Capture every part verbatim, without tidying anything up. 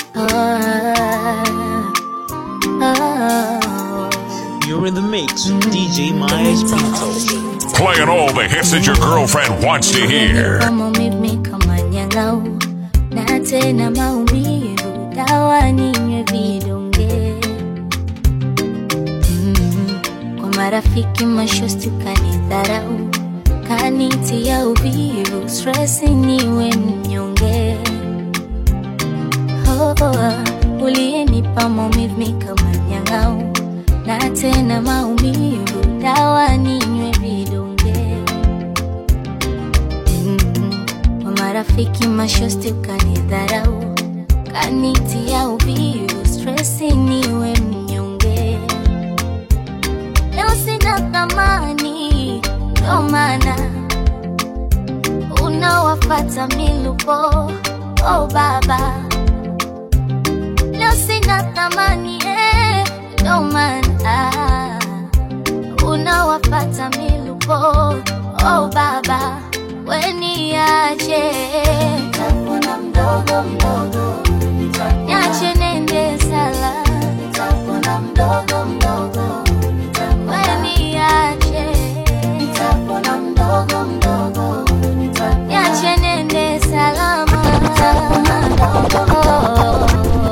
You're in the mix, D J Myers Pinto. Playing all the hits that your girlfriend wants to hear. Na tena maumivu dawa ninywe vidonge. mm, Kwa marafiki mashosti kanidharau, kanitia uvivu, stress niwe mnyonge. oh, oh, Uliyenipa maumivu kama nyangau, na tena maumivu dawa ninywe vidonge. Marafiki mashosti kanidharau, kanitia uvivu, stress niwe mnyonge. Leo sina thamani, ndo maana unawafata milupo. Oh baba, leo sina thamani, eh, ndo maana unawafata milupo. Oh baba, weniache nitapona mdogo mdogo, niache nende sala, nitapona mdogo mdogo, weniache nitapona mdogo mdogo, niache nende salama, nitapona mdogo mdogo.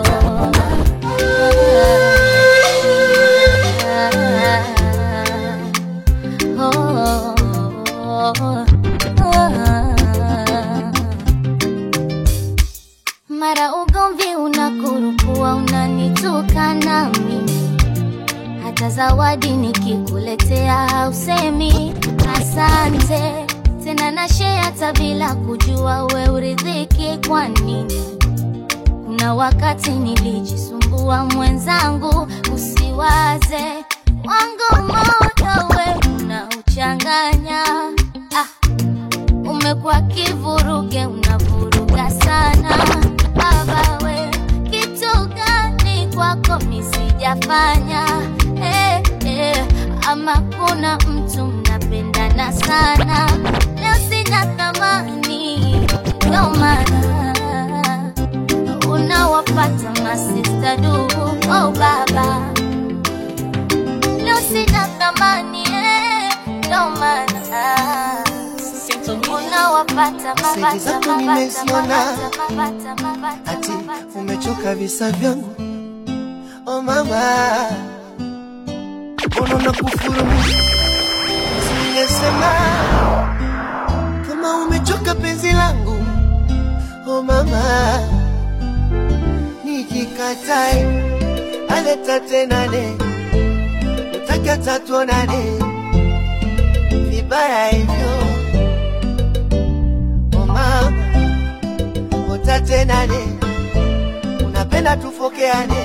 Mara ugomvi unakurupua, unanitukana mimi, hata zawadi nikikuletea usemi asante. Tena na share hata bila kujua we uridhiki kwa nini. Kuna wakati nilijisumbua mwenzangu, usiwaze wangu moyo we unauchanganya. Ah, umekuwa kivuruge, unavuruga sana. Baba we, kitu gani kwako misijafanya? Eh, eh, ama kuna mtu mnapendana sana? Leo sina thamani, ndo maana unawapata masista du. Oh baba, leo sina thamani, eh, ndo maana unawapata mabata mabata mabata mabata. Ati umechoka visa vyangu, oh mama, unaona kufuru singesema. Kama umechoka penzi langu, oh mama, nikikatai aleta tenane, utaka tatuonane vibaya hivyo. Mama, utatenane, unapenda tufokeane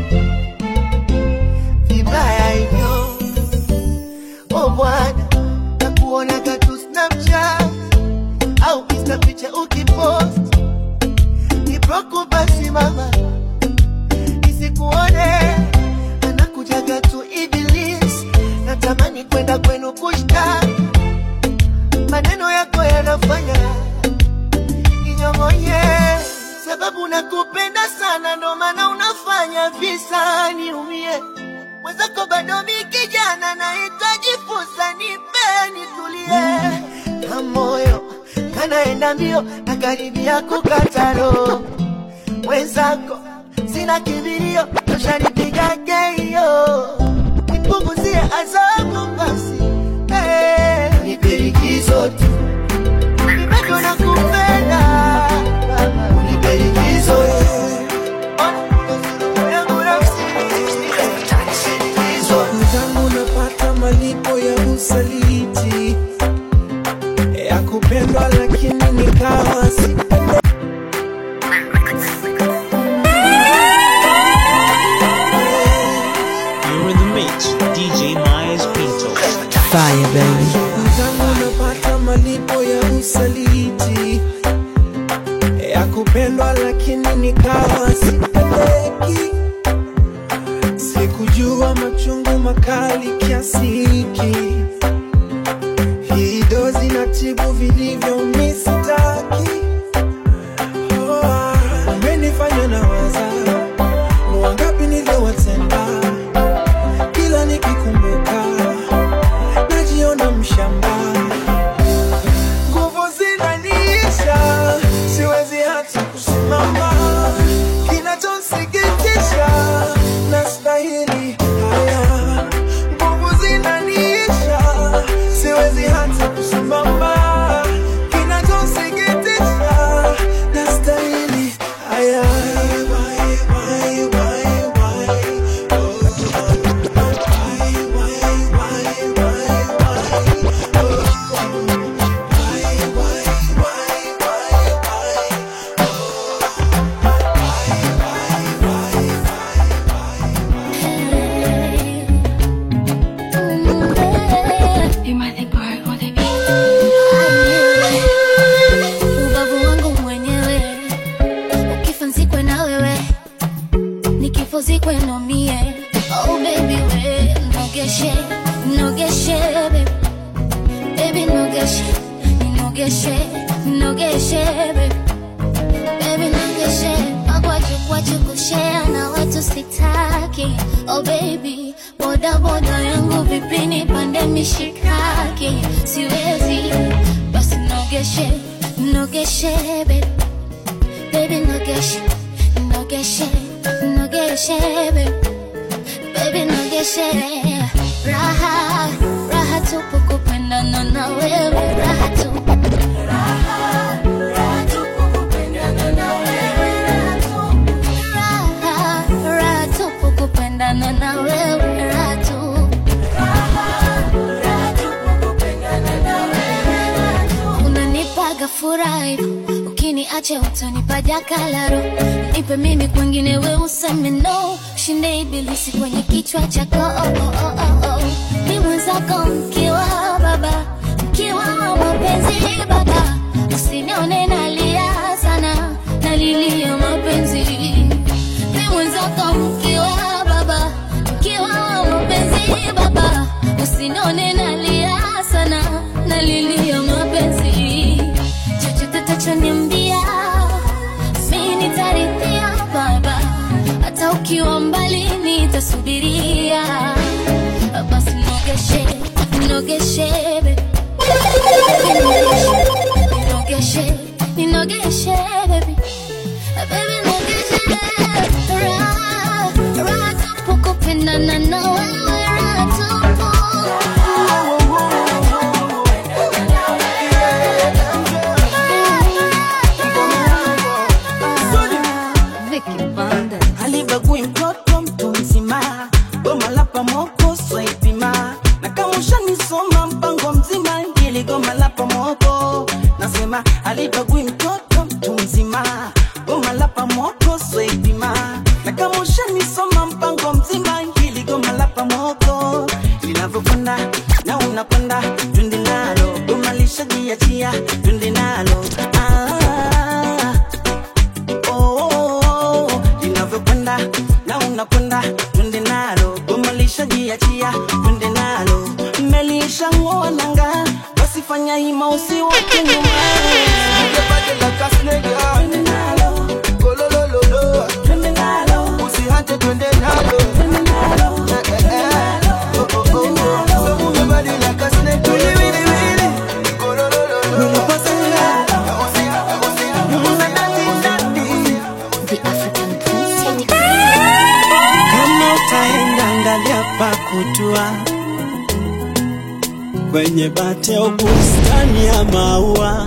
vibaya hivyo. Oh bwana, nakuona katu Snapchat au Insta picha ukipost, niproku basi mama, nisikuone. Anakujaga tu Iblis, natamani kwenda kwenu kushtaki, maneno yako yanafanya ninyong'onye. Sababu nakupenda sana, ndo maana unafanya visa niumie. Mwenzako bado mi kijana, nahitaji fursa, nipe nitulie. Na moyo kanaenda mbio, na karibia kukata roho. Mwenzako sina kibirio, toshanipiga keio. Nipunguzie adhabu basi, eh, nipe likizo tu, bado nakupenda, unipe likizo tu. Mzangu napata malipo ya usaliti, ya kupendwa lakini nikawa sipende. You're in the mix, D J Myers Pinto. Fire baby. Mzangu napata malipo ya usaliti, ya kupendwa lakini nikawa sipendeki. Sikujua machungu makali kiasi hiki, hii dozi na tibu vilivyo misitaki. Oh, umenifanya na waza hata kusimama. Kinachosikitisha nastahili haya, nguvu zinaniisha, siwezi hata kusimama. Kinachosikitisha nastahili haya. Oh baby, we no get shit, no get shit, baby. Baby, no get shit, no get shit, no get shit, baby. Baby, no get shit. Magwachu kwachu kushare na watu sitaki. Oh baby, boda boda yangu vipini pande mishikaki. Siwezi, basi no get shit, no get shit, baby. Baby, no get shit, no get shit, no get shit, baby. Baby, no get shit. Raha, raha tupu kupendana na wewe. Raha tupu, raha, raha tupu kupendana na wewe. Raha tupu, raha, raha tupu kupendana na wewe. Raha tupu, raha, raha tupu kupendana na wewe. Raha tupu, unanipaga furaha hivyo, ukiniacha utanipa jakalaro. Nipe mimi kwingine we useme no, shinde ibilisi kwenye kichwa chako. Oh, oh, oh, oh, oh. Ni mwenzako mkiwa baba, mkiwa mapenzi baba. Usinione nalia sana, nalilia mapenzi. Ni mwenzako mkiwa baba, mkiwa mapenzi baba. Usinione nalia sana, nalilia mapenzi. Chochote utachoniambia mimi nitarithia baba, hata ukiwa mbali nitasubiria. Basi nogeshe, nogeshe baby. Nogeshe, nogeshe baby. Baby nogeshe. Raha, raha tupu kupendana na wewe. Raha tupu. Halibagui mtoto mtu mzima, goma la pamoko swaipima. Na kama ushanisoma mpango mzima, ngili goma la pamoko. Nasema halibagui mtoto mtu mzima, goma la pamoko swaipima. Na kama ushanisoma mpango mzima, ngili goma la pamoko. Linavyokwenda na unakwenda, twende nalo. Goma lishajiachia, twende nalo. Ah, na unakwenda, twende nalo. Goma lishajiachia, twende nalo. Melisha ngoa nanga, basi fanya hima usiweke nyuma. Ungepate la kasnega, Twende nalo, golololo, twende nalo, usihate twende nalo. twende nalo, Eh, eh, eh. Oh, oh, oh, oh. So ungepate la kasnega, wili, wili, wili. Golololo, usihate, usihate, usihate. The African Prince. Kama utaenda angalia pa kutua, kwenye bate au bustani ya maua.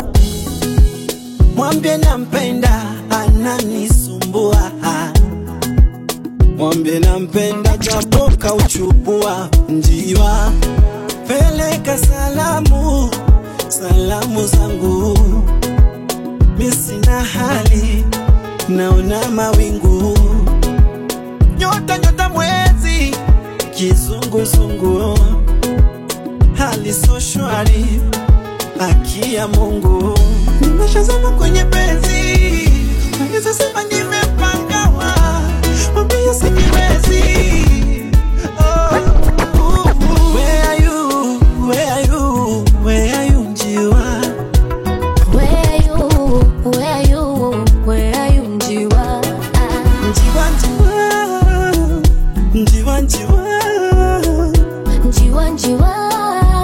Mwambie nampenda, ananisumbua. Mwambie nampenda, japo kauchubua. Njiwa, peleka salamu, salamu zangu. Mimi sina hali, naona mawingu. Nyota nyota mwezi, kizunguzungu. Hali so shwari, haki ya Mungu. Nimeshazama kwenye penzi, naweza sema nimepangawa. Mwambie sijiwezi. Oh, uh, uh. Where are you? Where are you? Where are you njiwa? Where are you? Where are you? Where are you, njiwa? Ah. Njiwa njiwa, njiwa njiwa. Njiwa, njiwa,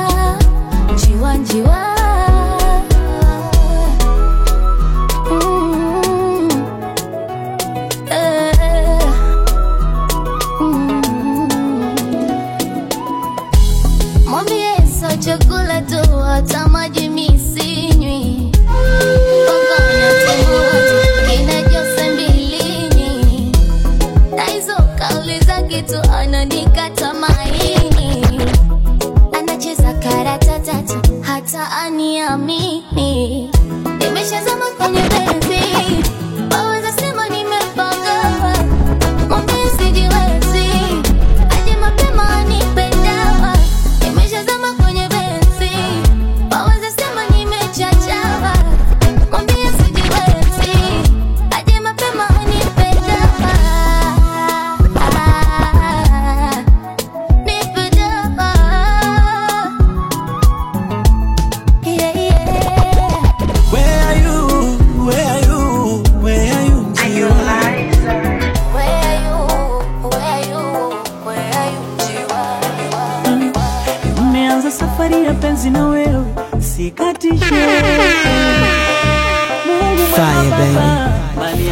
njiwa, njiwa. Mm.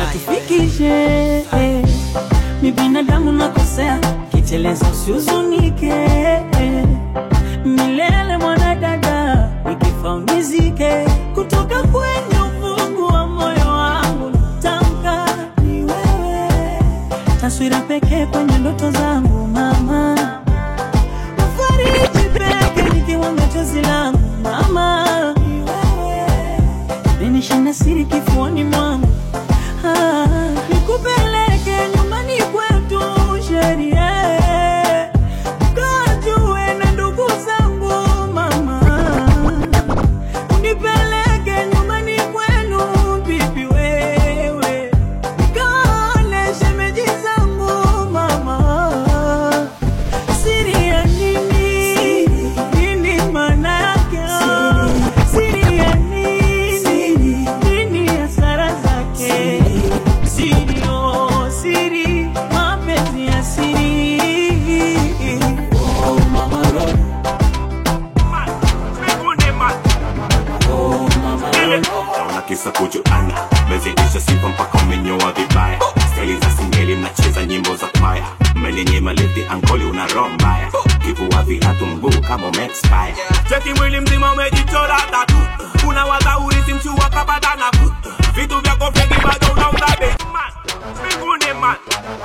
tufikishe. Mi binadamu nakosea, kiteleza usihuzunike. Milele mwanadada, nikifa unizike. Kutoka kwenye ufungu wa moyo wangu natamka ni wewe, taswira pekee kwenye ndoto zangu mama. Mfariji pekee nikiwanga chozi langu mama, ni wewe. Benishina siri kifuani mwangu, ah, nikupeleke nyumbani kwetu sheria. Kajue na ndugu zangu mama, unipeleke nyumbani kwenu bibi wewe. Kaone shemeji zangu mama. Siri ya nini? Nini maana yake? Siri ya nini? Nini hasara zake? Siri, oh siri, mapenzi ya siri. Oh mama Lord, oh mama Lord. Naona kisa kujuana, mezidisha sifa mpaka umenyoa vibaya. Staili za singeli mnacheza nyimbo za kwaya. Mmenyema lifti ankoli una roho mbaya. Kivua viatu mguu kama umeexpire. Cheki mwili mzima umejichora tatu. Unawaza urithi mchua kabadana ku. Vitu vyako feki bado unaunga bei. Man, mbinguni man.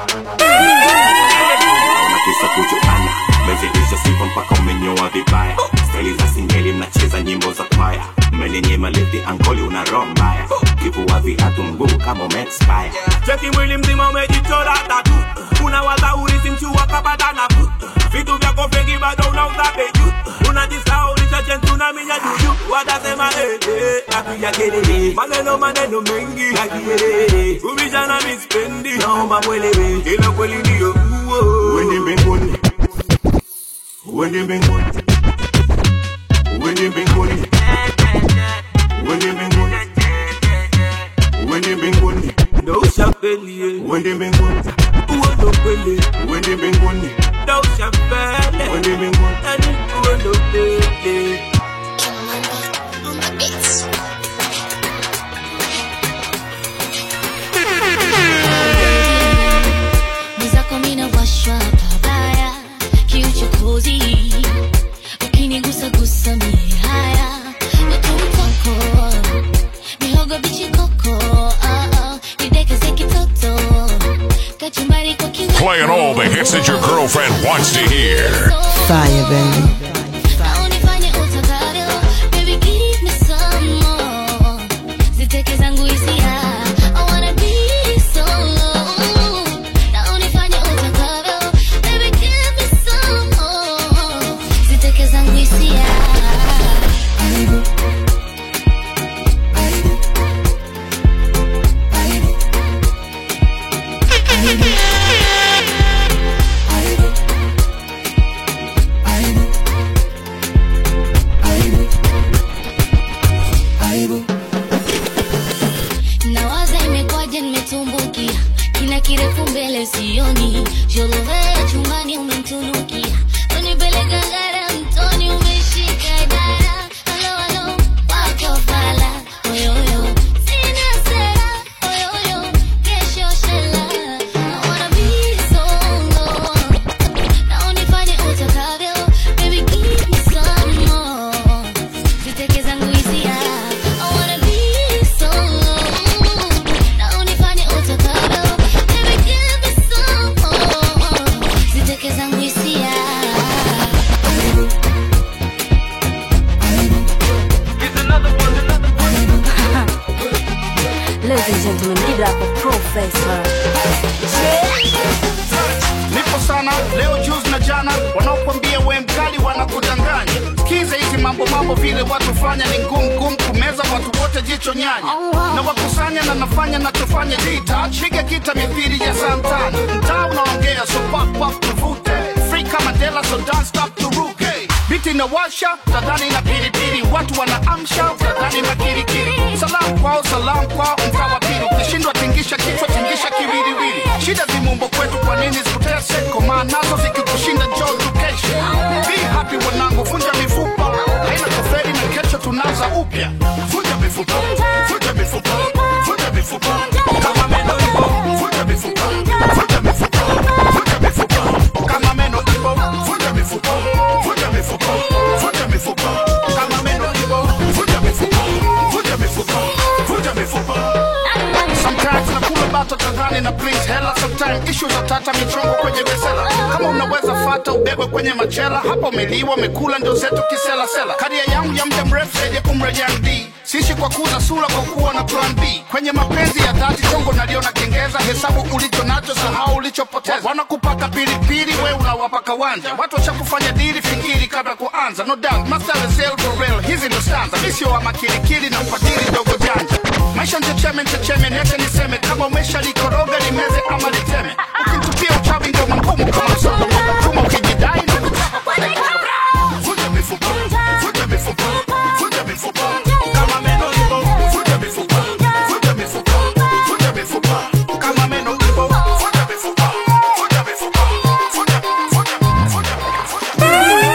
Naona kisa kujuana, mezidisha sifa mpaka umenyoa vibaya. Staili za singeli mnacheza nyimbo za kwaya. Mmenyema lifti ankoli una roho mbaya. Kivua viatu mguu kama umeexpire. Cheki mwili mzima umejichora tatu. Unawaza urithi mchua kabadana ku. Vitu vyako feki bado unaunga bei. Unajisahau ulichache tunaminya juju. Watasema eh eh akuya kelele. Maneno maneno mengi akielele. Ubijana mispendi naomba mwelewe. Ila kweli ndio uo. Wende mbinguni, wende mbinguni, wende mbinguni, wende mbinguni, wende mbinguni, ndo ushapeli. wende mbinguni, Uo ndo kweli. wende mbinguni, Ndo ushapeli. wende mbinguni. Adi uo ndo kweli. Nizako mina washwa pabaya, kiuchokozi ukinigusa gusa mi haya. Wetutoko mihogo bichi koko, oh oh, nidekeze kitoto kachumbari kwa kiwi. Playing all the hits that your girlfriend wants to hear. Fire, baby. Unifanye utakavyo, baby give me some more. Ziteke zangu hisia, I wanna be solo. Na unifanye utakavyo, baby give me some more. Ziteke zangu hisia. Aibu, aibu, aibu, aibu, aibu, aibu, aibu. Nawaza imekwaje nimetumbukia, kina kirefu mbele sioni. Jolove chumbani umemtunukia, unipeleka ngara mtoni umeshika dara. Halo halo wako fala, oyoyo sina sera, oyoyo kesho shela. I wanna be solo. Na unifanye utakavyo, baby give me some more. Ziteke zangu hisia, I wanna be solo. Na unifanye utakavyo, baby give me some more. Ziteke zangu hisia. Ladies and gentlemen, give it up for Professor. Nipo sana leo juzi na jana, wanaokuambia we mkali wanakudanganya. Sikiza hizi mambo mambo vile watu fanya ni ngumu ngumu kumeza watu wote jicho nyanya. Na wakusanya na nafanya na tufanya dita. Piga kita mithiri ya Santana. Mtaa unaongea so pop pop tuvute. Free kama Dela so don't stop turuke. Biti na washa, tadhani na piri piri. Watu wanaamsha, tadhani na kiri kiri. Salam kwao, salam kwao, mkawa piri. Ukishindwa tingisha kichwa, tingisha kiwiriwiri. Shida zimumbo kwetu kwa nini zikutea seko. Maanazo zikikushinda njoo tukeshe. Be happy wanangu, vunja mifupa. Haina kuferi na kesho tunaanza upya. Vunja mifupa, vunja mifupa, vunja mifupa. Kama meno money na please hella. Sometimes issues za tata michongo kwenye besela. Kama unaweza fata ubebe kwenye machela. Hapa umeliwa mekula ndio zetu kisela sela. Karia yangu ya mda mrefu seje kumrejea M D. Sishi kwa kuza sura kwa kuwa na plan B. Kwenye mapenzi ya dhati chongo naliona kengeza. Hesabu ulicho nacho sahau ulichopoteza. Wanakupaka pilipili we unawapa kawanja. Watu washakufanya dili fikiri kabla kuanza. No doubt, master is hell for real. Hizi ndo stanza. Misio wa makilikili na upadili dogo janja. Maisha nchecheme nchecheme nete niseme. Kama umesha likoroga limeze ama liteme. Ukintupia uchawi ndo mangumu kama msono. Chuma ukijidai na kutaka kwa kabra. Fuja mifupa, fuja mifupa, fuja mifupa. Kama meno libo, fuja mifupa, fuja mifupa, fuja mifupa. Kama meno libo, fuja mifupa, fuja mifupa, fuja, fuja, fuja, fuja.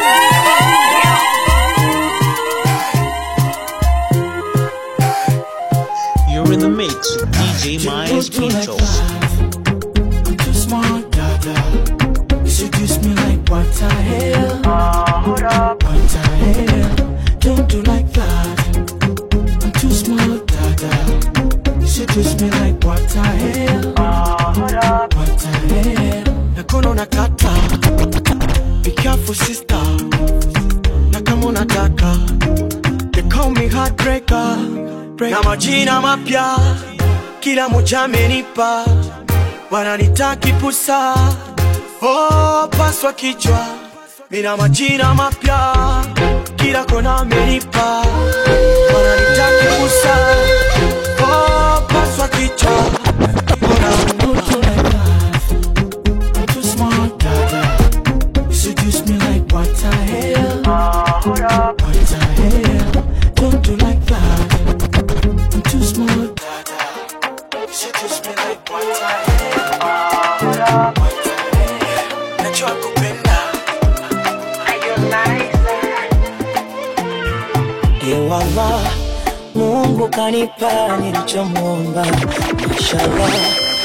You're in the mix with D J Myers Pinto. I'm too smart, dada. You seduce me like what the hell? Uh, hold up. What the hell? Don't do like that. I'm too smart, dada. You seduce me like what the hell? Uh, hold up. What the hell? Nakono nakata. Be careful, sister. Nakamo nataka. They call me heartbreaker. Na majina mapya kila moja amenipa, wananitaki pusa, oh paswa kichwa. Mina majina mapya kila kona amenipa, wananitaki pusa, oh paswa kichwa. I'm too smart, dada. You seduce me like what the hell? Uh, hold up. What the hell? Don't do like that. I'm too smart, dada. You seduce me like what the hell? Uh, hold up. What the hell? Najua kupenda. Are you nice? Ewala, Mungu kanipa nilichomuomba. Mashallah,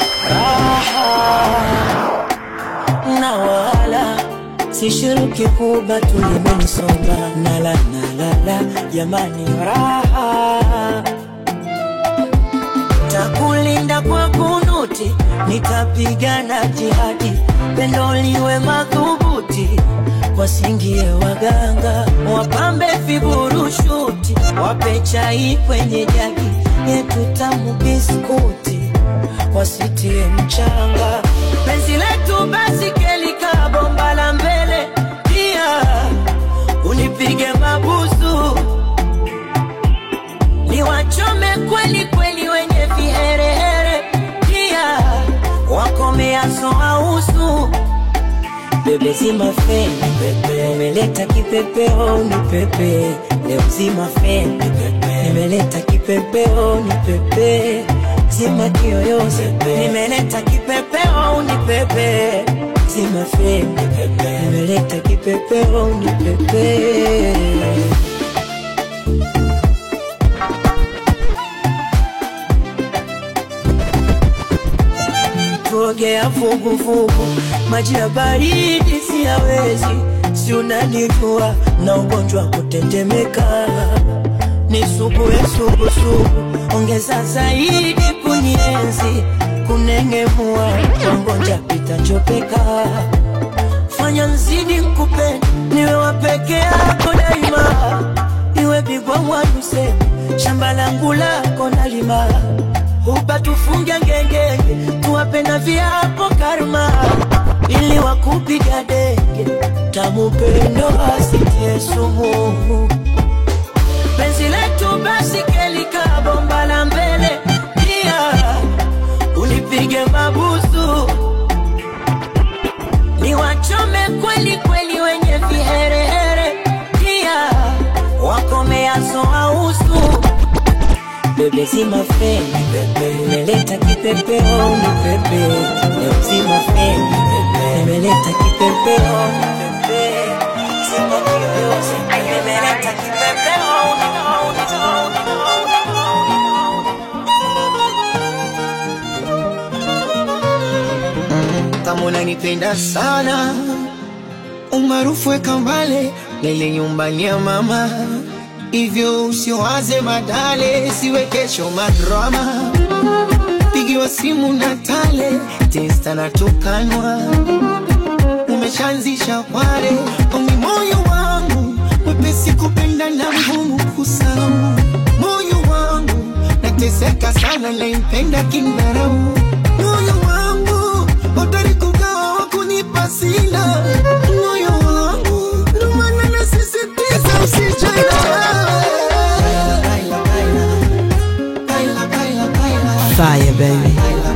raha na wala sishiriki kuba tulimenisonga. Nala nalala jamani raha. Takulinda kwa kunuti, nitapigana jihadi, pendo liwe madhubuti, wasingie waganga, wapambe viburushuti, wape chai kwenye jagi, yetu tamu biskuti, wasitie mchanga. Penzi letu basi kelika bomba la mbele, pia unipige mabusu, niwachome kweli kweli wenye viherehere, pia wakomea soausu. Bebe zima feni pepe, nimeleta kipepeo ni pepe. Leo zima feni pepe, nimeleta kipepeo ni pepe. Zima kiyoyozi, nimeleta kipepeo ni pepe. Zima feni pepe, nimeleta kipepeo ni pepe. Tuogea fugu fugu, maji ya baridi siyawezi. Si unanijua na ugonjwa kutetemeka, ni sugu ya sugu sugu, ongeza zaidi kunyenzi, kunengemua wangonja pita chopeka. Fanya nzidi kupenda, niwe wapeke yako daima, iwe bigwa mwanuse, shamba langu lako nalima. Huba tufunge ngengenge, tuwapenda viapo karma, ili wakupiga denge, tamu pendo asitie sumu. Penzi letu basi kelika bomba la mbele, pia unipige mabusu, niwachome kweli kweli wenye viherehere, pia wakomea soausu. Bebe zima feni pepe, nimeleta kipepeo ni pepe. Leo zima feni pepe, nimeleta kipepeo ni pepe. Zima kiyoyozi, nimeleta kipepeo ni pepe. Kama unanipenda sana, umaarufu weka mbale, lele nyumbani ya mama. Hivyo usiwaze madale, siwe kesho madrama. Pigi wa simu na tale, testa na tukanwa. Umeshaanzisha kware, omi moyo wangu, mwepesi kupenda na mgumu kusahau. Moyo wangu, nateseka sana na impenda kindarau. Moyo wangu, hodari kugawa wakunipa sina. Moyo wangu, numana nasisitiza usijana. Fire, baby.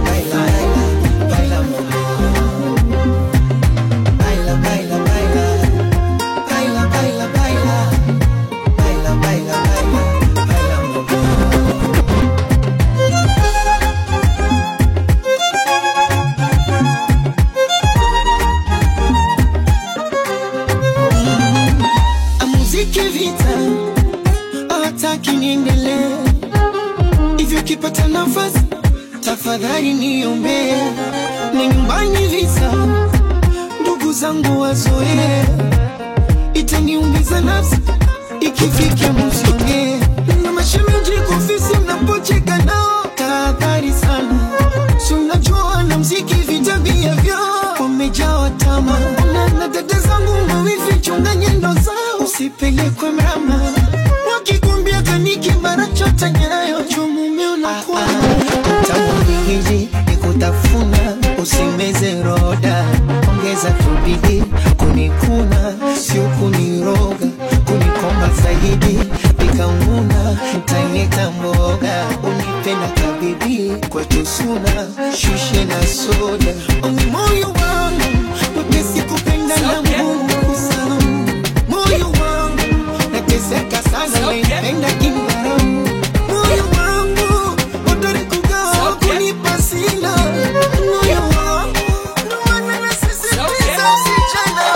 Amuziki vita, hataki niendelee. Hivyo kipata nafasi, tafadhali niombe. Ni nyumbani visa, ndugu zangu wazoe. Itaniumiza nafsi, ikifika msonge. Na mashemeji kufisi mnapocheka nao, tahadhari sana. Si unajua na mziki vitabia vyao, wamejawa tamaa. Na na dada zangu mawifi chunga nyendo zao, usipelekwe mrama. Wakikumbia kaniki mara chota nyayo, jumume unakuwa tamu hizi nikutafuna, usimeze roda. Ongeza tubidi, kunikuna, sio kuniroga. Kunikomba zaidi, nikaunguna, mtaneta mboga. Unipenda kabibi, kwetu suna, shishe na soda. Omi moyo wangu, mwepesi kupenda na mungu kusahau. Moyo wangu, nateseka sana na impenda kindarau. Moyo wangu, hodari kugawa kunipa sina. Moyo wangu, numana nasisitiza usijana.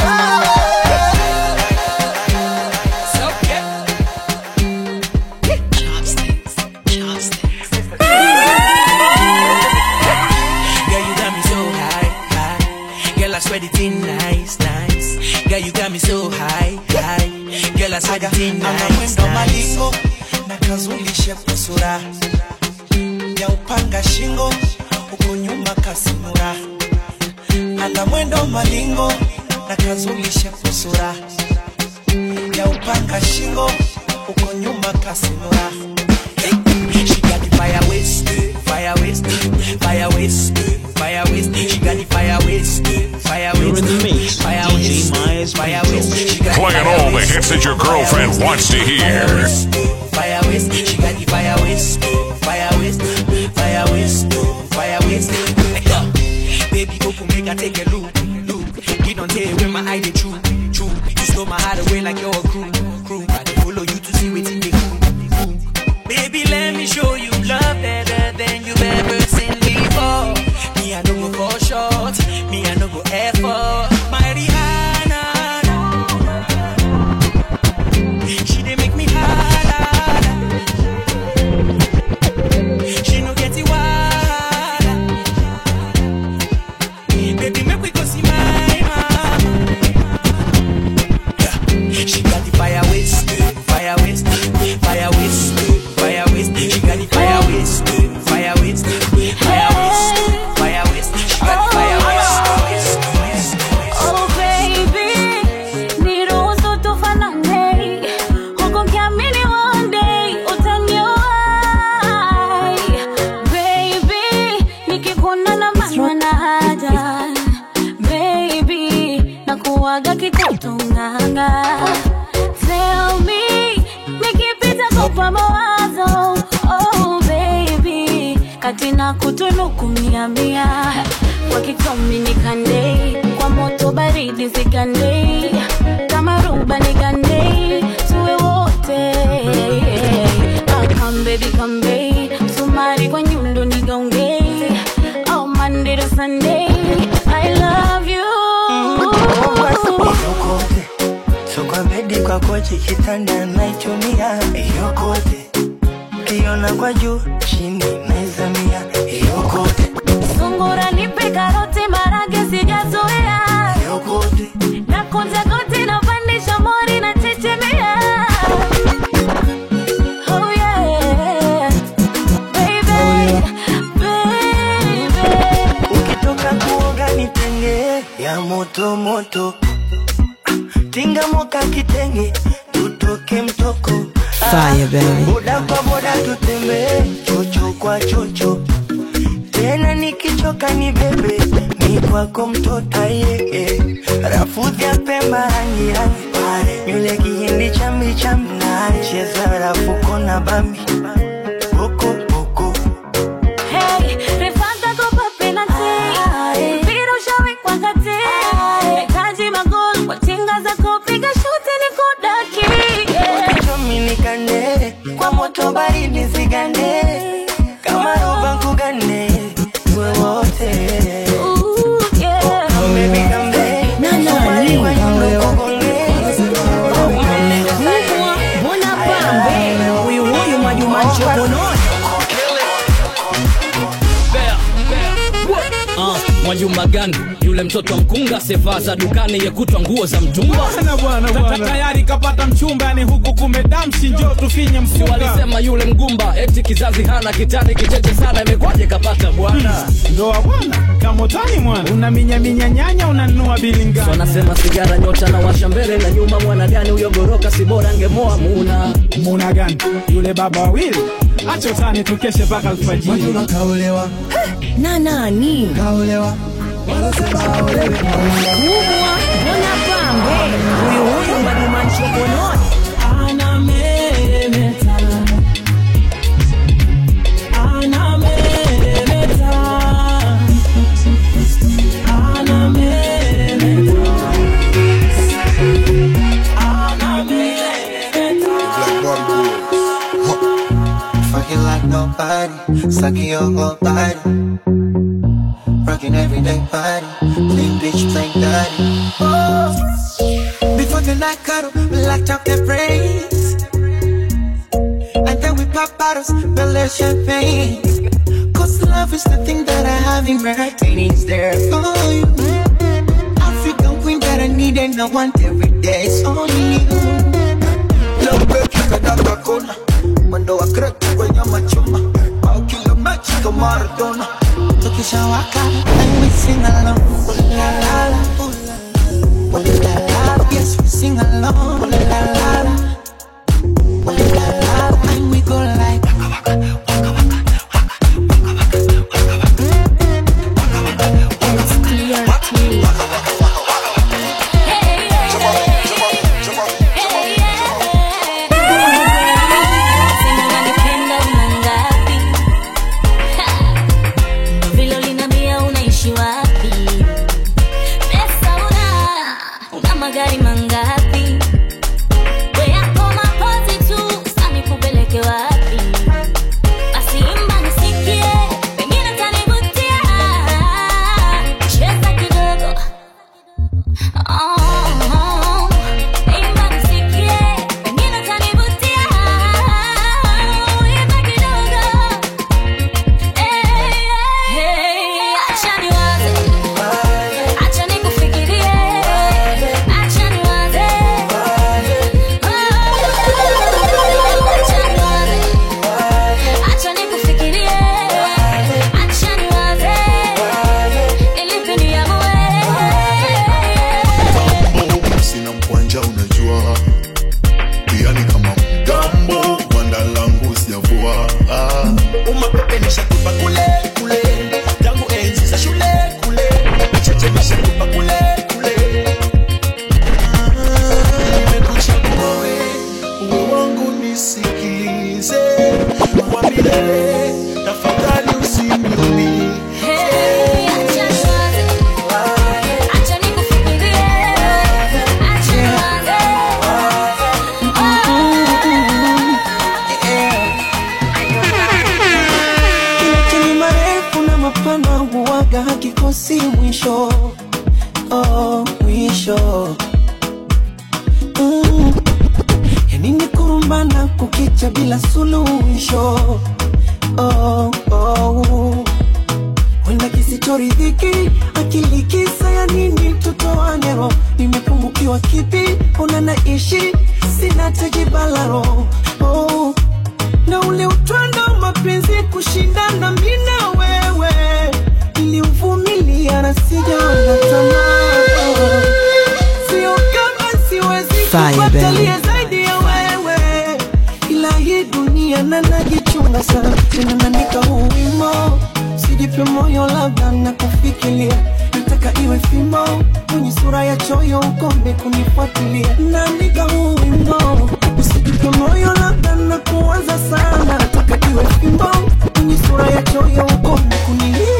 Girl, you got me so high, high. Girl, I swear the thing nice, nice. Girl, you got me so high, high. Girl, I swear the thing nice, nice. Malingo na kazulishe kusura ya upanga shingo uko nyuma kasimura. Ana mwendo malingo na kazulishe kusura ya upanga shingo uko nyuma kasimura. She got the fire waste, fire waste, fire waste, fire waste. She got the fire waste, fire waste. You're in the mix, fire D J waste, Myers fire Pinto. waste. She got the Playing fire all the waste, hits that your fire girlfriend waste, wants to hear. Fire waste, fire waste. She got the fire waste, fire waste, fire waste, fire waste. Baby, go for make I take a look, look. You don't tell where my eye they true, true. You stole my heart away like you're a crew, crew. I dey follow you to see what's in the cool. Baby, let me show you love better than you've ever seen before. Me, I don't go for short. Me, I don't go effort. My Rihanna, she dey make me holler. She no get it wild. Baby, make we go see my mama. Yeah. She got the fire waste, fire waste, fire waste, fire waste. She got the fire waste, fire waste, fire waste, fire waste. She got the fire waste, waste, waste, waste. Oh baby, niruhusu tufanane. Huko kiamini one day utanioi. Baby, nikikuona na manwa na haja. Baby, nakuwaga kikutunganga. Tell me, nikipita kwa mawazo. Oh baby, katina kutunuku mia mia. Kwa kitomi nikande, kwa moto baridi zikande. Kama ruba nikande, tuwe wote. Oh come baby, come baby. Sumari kwa nyundo nigaunge. Oh Monday to Sunday, I love you. Yokote, so kwa bedi kwa kochi kitanda naichumia. Yokote, kiona kwa juu chini naizamia. Yokote, Sungura nipe karoti marage sijazoea. yokote, Na kunja koti na pandisha mori na chechemea. Oh yeah, baby, baby. ya moto moto. Tinga moka kitenge, tutoke mtoko. Fire baby. Boda kwa boda tutembe, chocho kwa chocho. Tena nikichoka ni bebe, mi kwako mtoto aye. Rafudhi ya pemba rangi rangi, yule kihindi chambi chambi. Cheza rafu kona bambi, boko boko. Hey, refanta kopa penalty. Vira ushawi kwa kati. Metaji magoli, kwa tinga za kupiga shuti ni kudaki. Chomi nikande, kwa moto baridi zigande. Kama roba kugane, tuwe wote. Ooh, yeah. Oh, baby kambe, Nani kwa nyundo kugonge. Bona pambe, huyu huyu Mwajuma Nchokononi. Ah, Mwajuma gani? Yule mtoto wa mkunga seva za dukani yekutwa nguo za mtumba. Bwana bwana bwana. Tayari kapata mchumba yani huku kumedamshi njoo tufinye mfunga. Walisema yule mgumba eti kizazi hana kitani kicheche sana imekwaje kapata bwana. Hmm. Ndoa bwana, kamotani mwana. Unaminya minya nyanya unanunua bilinga. So nasema sigara nyota na washa mbele na nyuma mwana gani huyo goroka si bora angemoa muna. Muna gani? Yule baba wawili. Acha utani tukeshe paka alfajiri. Mwajuma kaulewa. Na nani? Kaulewa. Wanasema kaulewa. Kubwa, bona pambe, huyu huyu Mwajuma Nchokononi. Ana meremeta, ana meremeta, ana meremeta, ana meremeta. Fucking like nobody, sucking your whole body. Rocking everyday party, clean bitch playing daddy. Oh, before the night cuddle, we locked up their brains. And then we pop bottles, belly champagne. Cause love is the thing that I have in my heart, and it's there for you. African queen that I need and I want every day, it's only you. Love break, you can have a corner. Mando wa crack, kwenye machuma. Pao kilo machi kama Maradona. Tukisha waka, and we sing along. Ooh la la la, ooh la la, ooh la la. Yes, we sing along. Ooh la la la, ooh la la la. And we go like waka waka, waka waka, waka waka, waka waka. It's clear to me. Hey, yeah. Hey, yeah. Sema unanipenda unangapi? Vilo linambia unaishi wapi? Pesa una, una magari mangapi? We yako mapozi tu, sami kupeleke wapi? Basi imba nisikie, pengine utanivutia. Cheza kidogo. Oh, imba nisikie, pengine utanivutia. Imba kidogo. Hey, hey, acha niwaze, acha nikufikirie, acha niwaze, acha niwaze, acha nikufikirie, acha niwaze, ili niamue. Sina mkwanja unajua, pia ni kama mgambo, wanda langu sijavua. Umapepe nishakupa kule kule, tangu enzi za shule kule, cheche nishakupa kule kule. Nimekuchagua we, uwe wangu nisikize, kwa milele, tafadhali usiniumize. Hey, acha niwaze, acha nikufikirie, acha niwaze. Kile marefu na mapana huwaga hakikosi mwisho. Oh, mwisho. Mm. Yani ni kurumbana kukicha bila suluhisho. Oh, oh. Wenda kisichoridhiki, akili kisa ya nini tutoane roho. Nimepungukiwa kipi, una naishi, sina tejibalaro. Oh, na ule utwando mapenzi kushindana mimi na wewe, niliuvumilia na sijaona tamaa. tena naandika huu wimbo, sijipe moyo labda na kufikiria, nataka iwe fimbo kwenye sura ya choyo ukome kunifuatilia. Naandika huu wimbo, usijipe moyo labda na kuwaza sana, nataka iwe fimbo kwenye sura ya choyo ukome kunilia.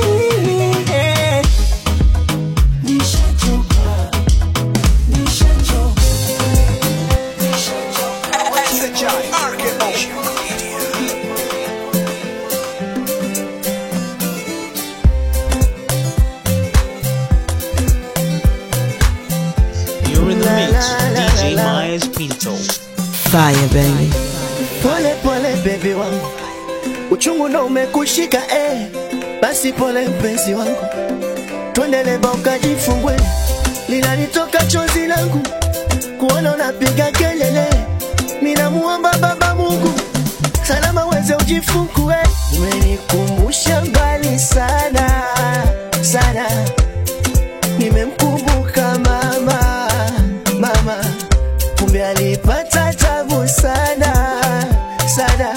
You're in the mix with D J Myers Pinto. Fire baby. Pole pole baby wangu, uchungu ndo umekushika eh. Basi pole mpenzi wangu, twende leba ukajifungwe, linalitoka chozi langu kuona unapiga kelele. Ninamuomba Baba Mungu salama weze ujifungue. Umenikumbusha mbali sana sana, nimemkumbuka mama mama, kumbe alipata tabu sana sana.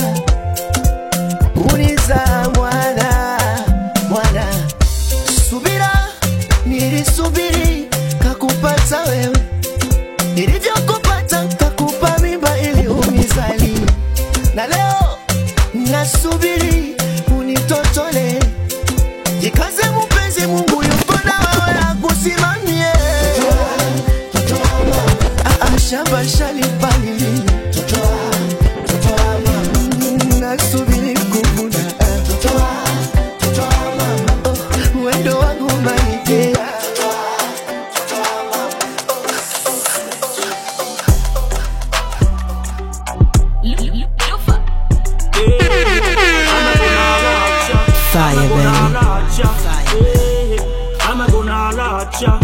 Uniza mwana mwana, subira nilisubiri kakupata wewe, nilivyokupata kakupa mimba ili unizali, na leo nasubiri unitotole. Jikaze mpenzi, Mungu yuko na wewe akusimamie. Shamba shalipalili, nasubiri kuvuna wendo wangu maitea. Fire baby. I'm gonna latch ya.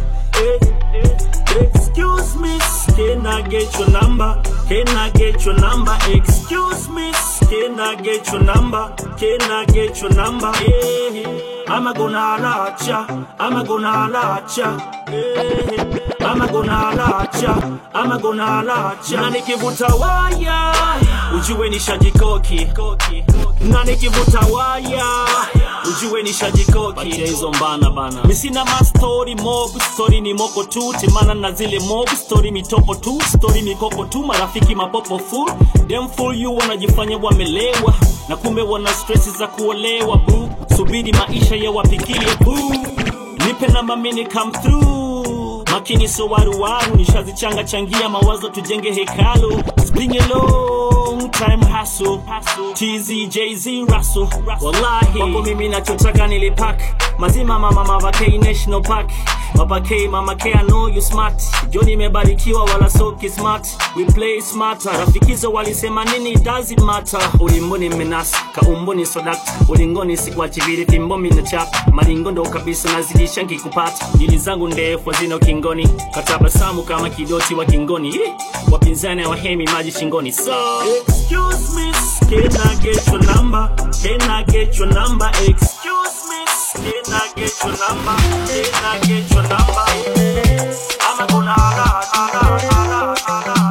Excuse me, can I get your number? Can I get your number? Excuse me, can I get your number? Can I get your number? Yeah, I'm gonna latch ya. I'm gonna latch ya. Yeah, I'm gonna latch ya. I'm gonna latch ya. Na nikivuta waya, ujue nishajikoki. Na nikivuta waya, ujue nishajikoki. Batia hizo mbana bana, mi sina ma story mob, story ni moko tu. Timana na zile mob, story mitoko tu. Story mikoko tu, marafiki mapopo full. Them fool you wanajifanya wamelewa, na kumbe wana stressi za kuolewa boo. Subiri maisha ya wapikie boo, nipe na mamini come through. Makini so waru waru, nishazichanga changia mawazo tujenge hekalu. It's been a long time hustle, T Z, Jay-Z, Russell. Wallahi, wako mimi nachotaka nilipack mazima mama mama K National Park. Papa K, Mama K, I know you smart. Joni mebarikiwa wala soki smart. We play smarter. Rafikizo walisema nini, it doesn't matter. Ulimboni menasa, kaumboni sodakta. Ulingoni sikuachi vile fimbomi na chap. Maringondo kabisa nazidisha nkikupata. Nili zangu ndefu zino kingoni, katabasamu kama kidoti wa kingoni. Wapinzani wa hemi maji shingoni. So excuse me, can I get your number? Can I get your number? Excuse me, can I get your number? Can I get your number? I'm gonna hala, hala, hala, hala,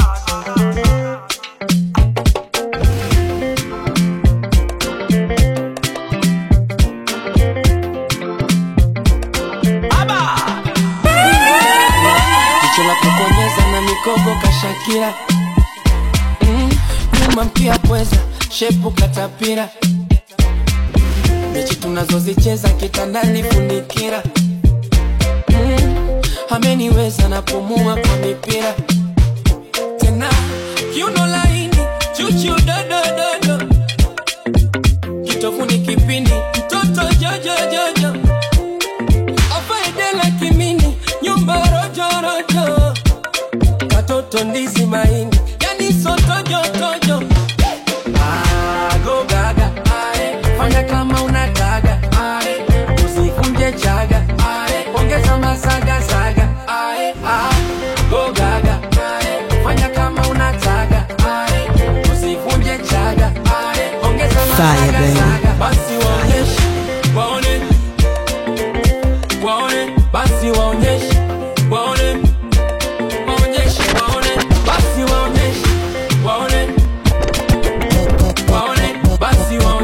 Jicho la kukonyeza na mikogo kashakira, mm, nyuma mkia pweza, shepu katapira. Mechi tunazozicheza kitandani funikira, mm, ameniweza na pumua kwa mipira. Tena kiuno laini, chuchu dodo dodo, kitofuni kipindi, mtoto jojo jojo. Afaidela kimini, nyumba rojo rojo. Watoto ndizi mahindi, yani soto jojo. Ah, go gaga, ae, fanya kama unataka, ae, usikunje chaga, ae, ongeza masaga saga, ae, ah, go gaga, ae, fanya kama unataka, ae, usikunje chaga, ae, ongeza masaga saga. Basi waoneshe, waone, waone, basi waoneshe, waone, waoneshe, waone, basi waoneshe, waone, waone, basi waoneshe.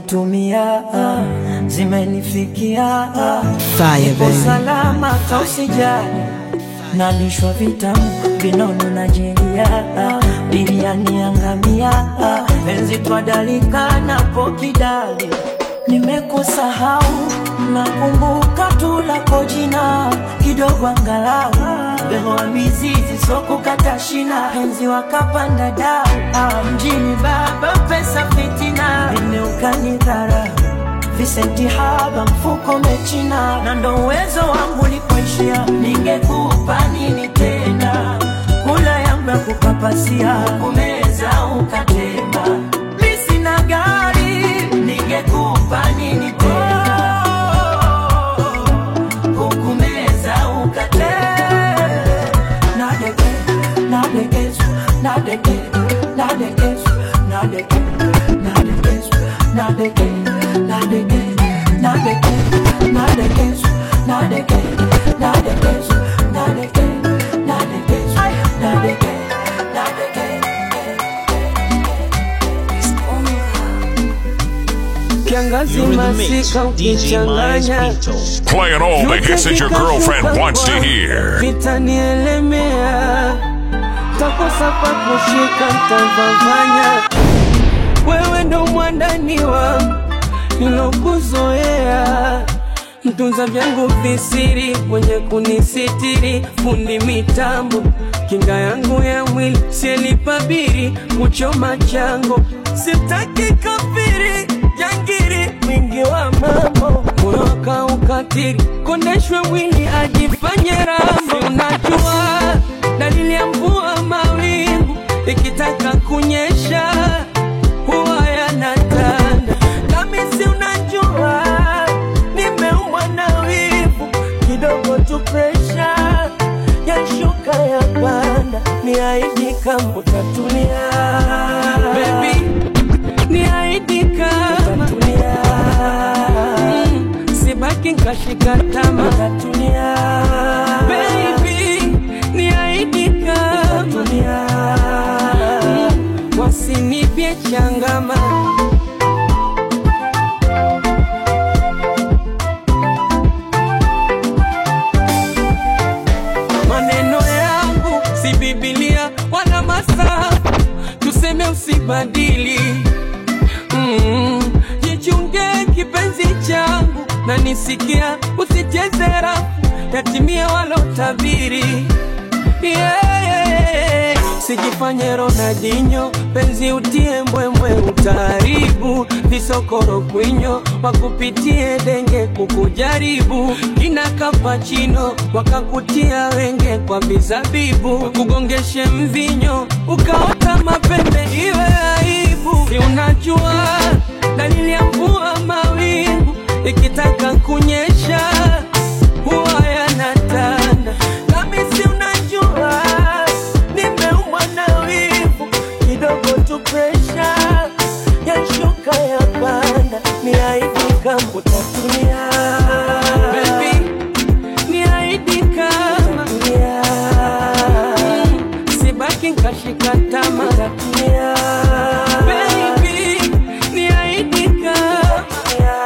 kutumia zimenifikia Fire, baby. Salama tausijali nalishwa vitamu vinono na jelia biriani angamia penzi twadalika na pokidali nimekusahau nakumbuka tu lako jina kidogo angalau beho wa mizizi soko kata shina penzi wakapanda dau ah, mjini baba pesa fitina nimeukanidhara Vicenti haba mfuko mechina na ndo uwezo wangu lipoishia ningekupa nini tena kula yangu ya kukapasia kumeza ukatema mimi sina gari ningekupa nini tena kukumeza ukatema nadeke nadekesu nadeke nadekesu nadeke nadekesu nadeke nadeke nadeke nadekesu nadeke nadekesu nadeke nadekesu nadeke nadeke kiangazi masika ukichanganya Playing all the hits that your girlfriend wants to hear. vitanielemea takosa pa kushika ntavavanya wewe ndo mwandani wangu nilokuzoea mtunza vyangu visiri mwenye kunisitiri fundi mitambo kinga yangu ya mwili sielipabiri kuchoma chango sitaki kafiri jangiri mwingi wa mambo kuroka ukatiri kondeshwe mwili ajifanye rambo unajua dalili ya mvua mawingu ikitaka kunyesha huwa yanatanda nami si unajua nimeumwa na wivu kidogo tu presha yashuka ya panda niahidi kama utatulia baby niahidi kama utatulia mm, sibaki nkashika tama utatulia baby niahidi kama utatulia mm, wasinipye changama maneno yangu si Biblia wala masafu tuseme usibadili mm, jichunge kipenzi changu na nisikia usicheze rafu yatimia walotabiri yeah, yeah. Sijifanye Ronaldinho penzi utie mbwembwe utaharibu visokoro kwinyo wakupitie denge kukujaribu kina kapachino wakakutia wenge kwa vizabibu kugongeshe mvinyo ukaota mapembe iwe aibu si unajua dalili ya mvua mawingu ikitaka kunyesha huwa yanatanda nami si unajua nimeumwa na wivu kidogo tu presha yashuka ya panda niahidi kama utatulia baby niahidi kama utatulia mm, sibaki nkashika tama utatulia baby niahidi kama utatulia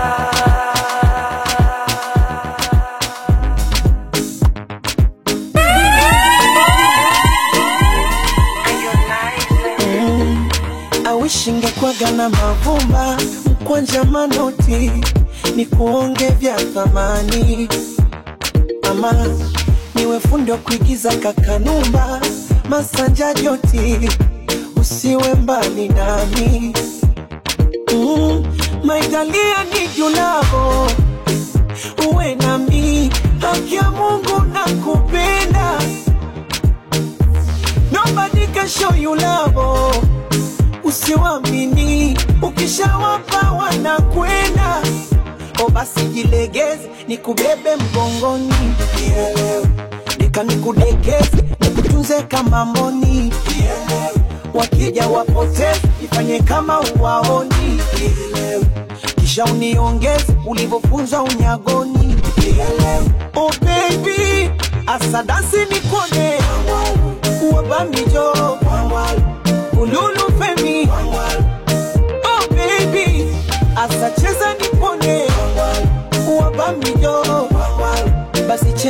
Shingekwaga na mavumba mkwanja manoti ni kuonge vya thamani ama niwe fundi wa kuigiza kakanumba masanja joti usiwe mbali nami mm, maitalia ni julavo uwe nami haki ya Mungu nakupenda nobody can show you love usiwamini ukishawapa wanakwenda o basi jilegeze nikubebe mgongoni yeah. Nika nikudekeze nikutunze kama mboni yeah. Wakija wapoteze ifanye kama uwaoni yeah. Kisha uniongeze ulivyofunzwa unyagoni yeah. Oh baby asadasi nikone uwabamijo ululu femi oh baby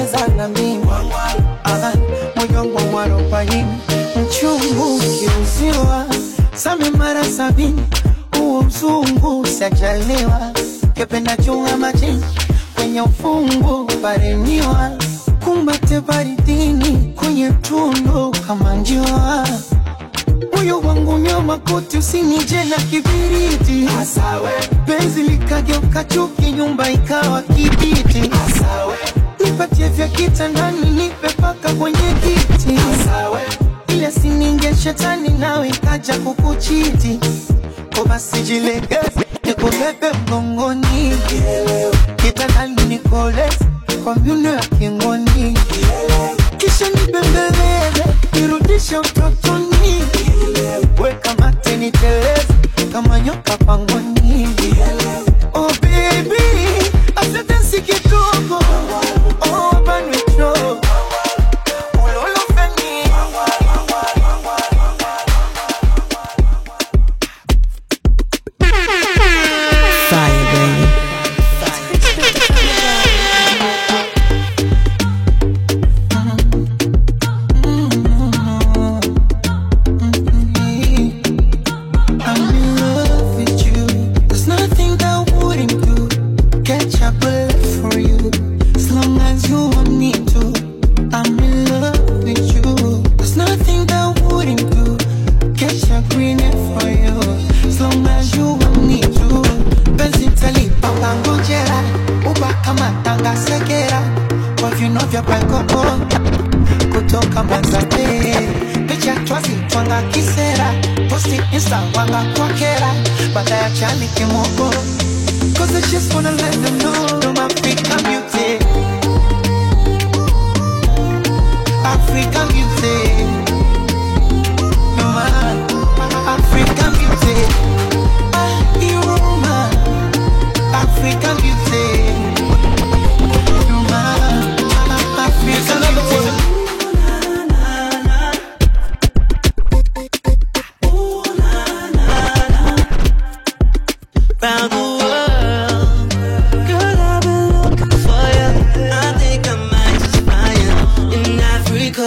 cheza na mimi. Aha, moyo wangu warobaini, mchungu kiuziwa, same mara sabini, uo mzungu sajaliwa, kependa chunga majini, kwenye ufungu paremiwa, kumbate baridini, kwenye tundu kama njiwa. Moyo wangu nyoma kuti usinije na kibiriti, asawe. Penzi likageuka chuki, nyumba ikawa kibiti, asawe. Nipatie vya kitandani, nipe paka kwenye kiti, asawe. Ile sininge shetani nawe ikaja kukuchiti, kwa basi jilegeze, nikubebe mgongoni, kitandani nikoleze, kwa miuno ya kingoni, kisha nibembeleze, nirudishe utotoni, weka mate niteleze, kama nyoka pangoni. Oh baby, asante si kidogo, oh banwe kidogo, ulolo feni. Fire, baby. Kutoka Manzate, picha twazi twanga kisera, posti insta wanga kwa kera, baada ya chani kimoko. Cause I just wanna let them know I'm African beauty, African beauty, no man, African beauty, ah, you're my African beauty, no man, African beauty. Round the world, girl, I've been looking for you. I think I might just find you in Africa.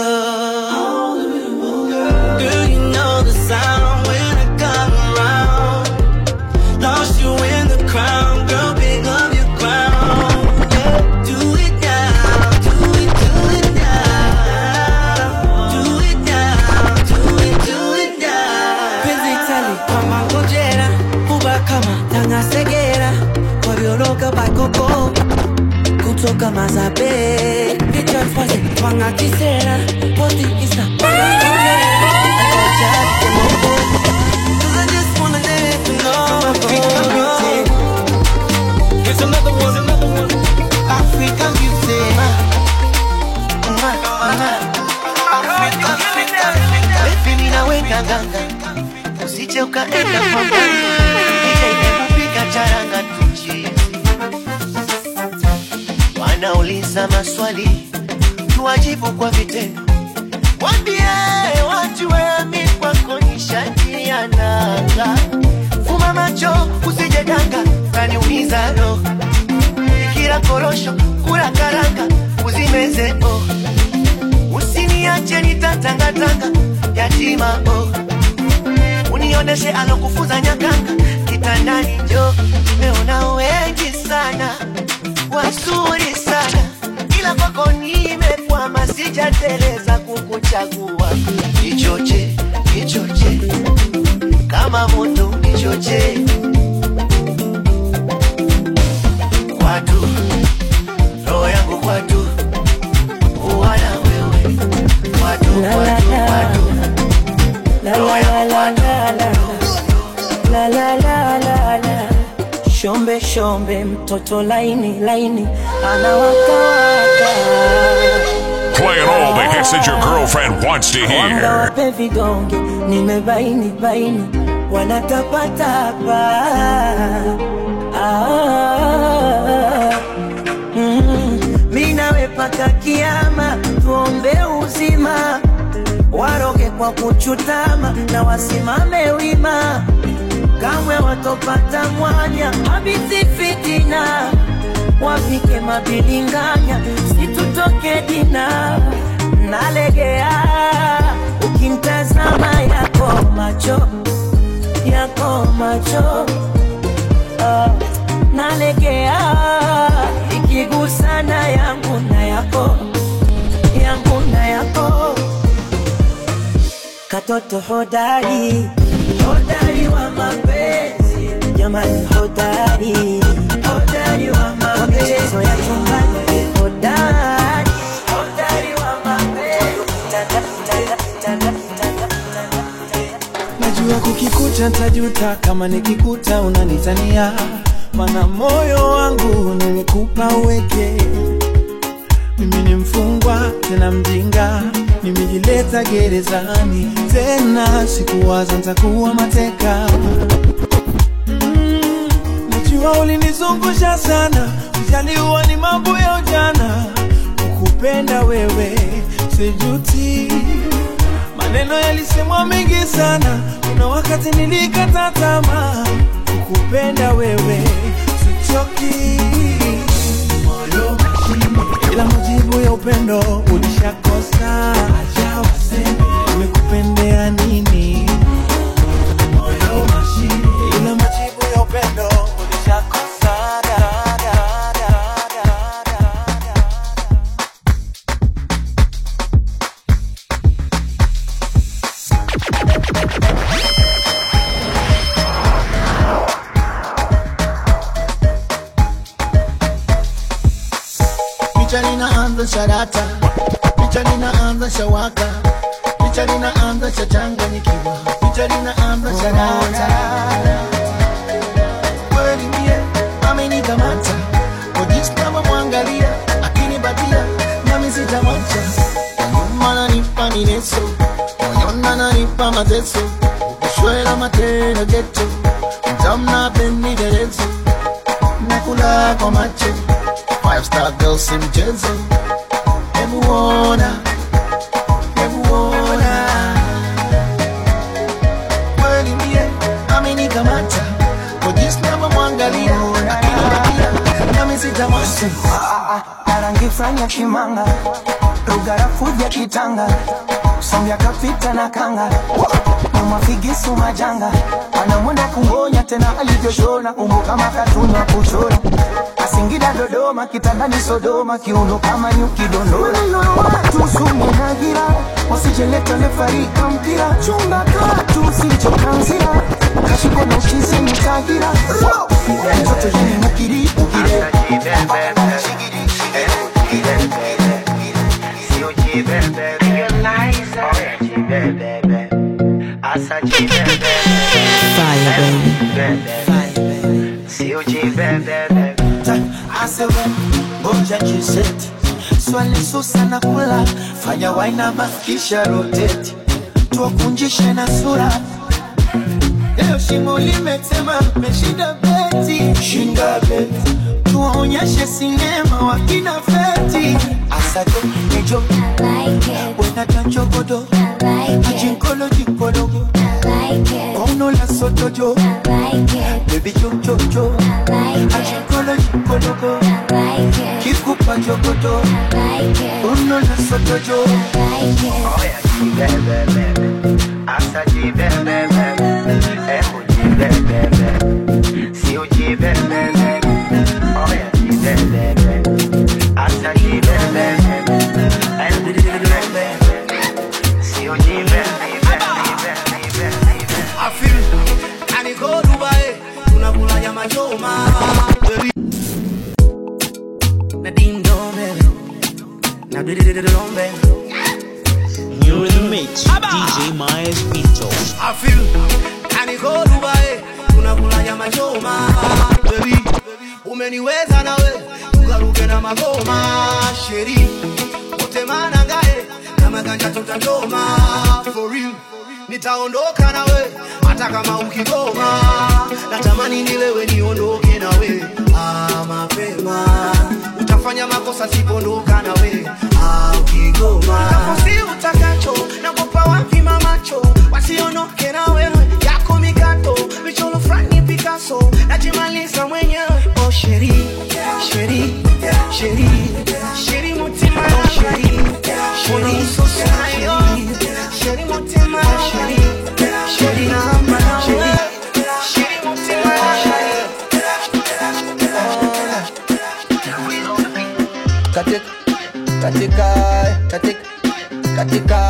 Girl, you know the sound when I come around. Lost you in the crowd, girl, pick up your crown. Yeah. Do it now, do it, do it now. Do it now, do it, do it now. Penzi tali kama ngojera, uba kama tanga segera, kwa biologa bakoko, kutoka Mazabe, picha twazi twanga kisera, poti isa wanga kongera, akocha kimoko. Cause I just wanna let you know African beauty. It's another one, another one. African beauty, African beauty. Baby mina weka ganga, usije ukaenda kwa ganga, nije kupika charanga tuchi. Wanauliza maswali, tuwajibu kwa vitendo. Wambie wajue mi kwako nishatiana. Fuma macho usije danga, kaniumiza roho. Kila korosho kula karanga, uzimeze oh. Usiniache nitatangatanga, yatima oh. Unioneshe alokufuza nyakanga, kitandani jo. Nimeona wengi sana, wazuri sana, ila kwako nimekwama, sijateleza kukuchagua. Nichoche, nichoche, kama moto nichoche. Kwatu, roho yangu kwatu, uwana wewe. Kwatu, kwatu, kwatu, roho yangu kwatu. La la la la la, shombe shombe, mtoto laini laini, anawakawaka. Playing all the hits that your girlfriend wants to Wanga hear. wape vigonge, nimebaini baini, wanatapatapa. Ah, mm, mina wepaka kiama, tuombe uzima, waroge kwa kuchutama, na wasimame wima, kamwe watopata mwanya, habisi fitina, wapike mabilinganya, situta tutoke dina, nalegea ukimtazama yako macho, yako macho, uh, nalegea ikigusana yangu na yako, yangu na yako. Katoto hodari, hodari wa mapenzi, jamani hodari, hodari wa mapenzi, michezo ya chumbani hodari, hodari wa mapenzi. Najua kukikuta ntajuta kama nikikuta unanitania, mana moyo wangu nimekupa uweke. Mimi ni mfungwa tena mjinga, nimejileta gerezani, tena sikuwaza nitakuwa mateka. Mm, najua ulinizungusha sana, ujaliwa ni mambo ya ujana, kukupenda wewe sijuti. Maneno yalisemwa mengi sana, kuna wakati nilikata tamaa, kukupenda wewe sichoki. Ila majibu ya upendo ulishakosa, acha waseme nimekupendea nini. Moyo mashine, ila majibu ya upendo ulishakosa. Da, da, da, da, da, da. Picha linaanza sharata, picha linaanza shawaka, picha linaanza chachanganyikiwa, picha linaanza sharata. Kweli mie amenikamata, kujisi kama mwangalia, akinibatia nami sitamwacha. Nyuma nanipa mineso, moyona nanipa mateso, ukishwela matena geto, mtamna pendi derezo, nakula kwa macho. Five star girls si mchezo, hebu ona, hebu ona. Kweli mie amenikamata, kujisi kama mwangalia, akinibatia nami sitamwacha. Narangi franya kimanga, rugara fuja kitanga, sombya kapita na kanga, mama figisu majanga, anamwenda kungonya tena alivyoshona, umbo kama katuna kuchora. Singida Dodoma, kitandani Sodoma, kiuno kama nyuki dondora. Watu sumu na gira, wasijeleta lefarika mpira, chunga katu usichokanzira, kashiko na ushizi mtagira. Mtoto jini mukiri, mukire shigiri, shigiri, siyo jibebe, realize jibebe, asa jibebe, fire baby, fire baby, siyo jibebe. Asewe, bonja jiseti, swali susa na kula, fanya waina makisha roteti, tuwakunjishe na sura. Leo shimo limetema, meshinda beti, shinda beti, tuwaonyeshe sinema wakina feti. Asado, nejo, wena tanchogodo, ajinkolo jikologo, kono la sotojo, baby jo jo jo, ajinkolo jikologo, kikupa jogodo, kono la sotojo. Oya jibebe, asa jibebe, emo jibebe, siyo jibebe. Oya jibebe, asa jibebe, emo jibebe, siyo jibebe. I feel I need go Dubai, tunakula nyama choma. Na ding dong baby, na ding dong baby. You're in the mix, D J Myers Pito. I feel I need go Dubai, tunakula nyama choma. Baby, umeniweza nawe, tukaruke na magoma. Sheri, utemana ngae, na maganja tutandoma. For real, nitaondoka nawe, hata kama ukigoma. Natamani ni wewe niondoke nawe, ah mapema. Utafanya makosa sipondoka nawe, ah ukigoma. Utakosi utakacho, nakupa wapi mamacho, wasiondoke nawe. Yako mikato, michoro frani Picasso, najimaliza mwenyewe. Oh sheri, sheri, sheri, sheri mutima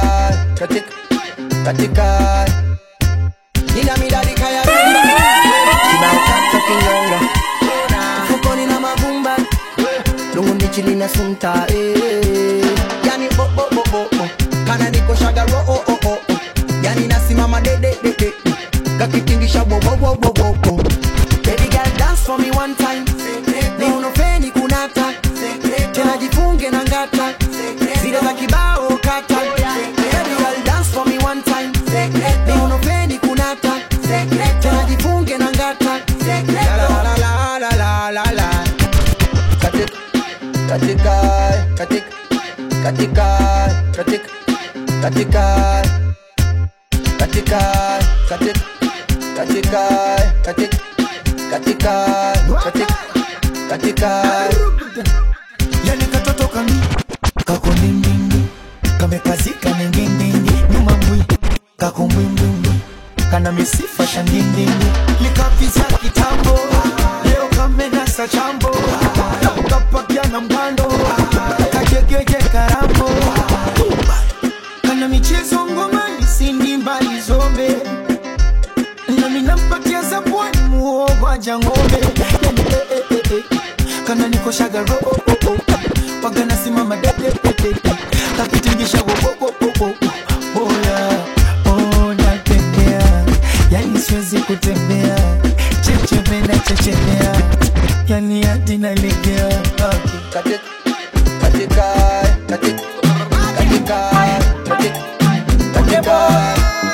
katika katika ina midadi kaya kibao kata kinyonga fukoni na mavumba lungu nichili na sunta eh yani bo bo bo bo kana niko shagaro oh oh oh yani nasimama de de de de kakitingisha bo bo bo bo bo baby girl dance for me one time ni unofeni kunata tena jifunge na ngata zile za kibao kata baby girl dance for me one time ni unofeni kunata tena jifunge na ngata la la la la la la la katika katika katika katika katika katika katika katika katika katika katika katika yani katoto kami kako ndindindi kamekazika ningindindi nyuma mbwi kako mbwindindi kana misifa shandindindi likapisa kitambo leo kamenasa chambo kapakia na mgando kajegeje karambo kana michezo ngomani sindi mbali zombe na minampatia zabwani muogwa jangombe kana niko shagaro oh oh oh pagana simama dede dede kakitingisha wo wo wo wo boya oh natembea yani siwezi kutembea cheche na chechemea yani hadi nalegea katika katika katika katika katika katika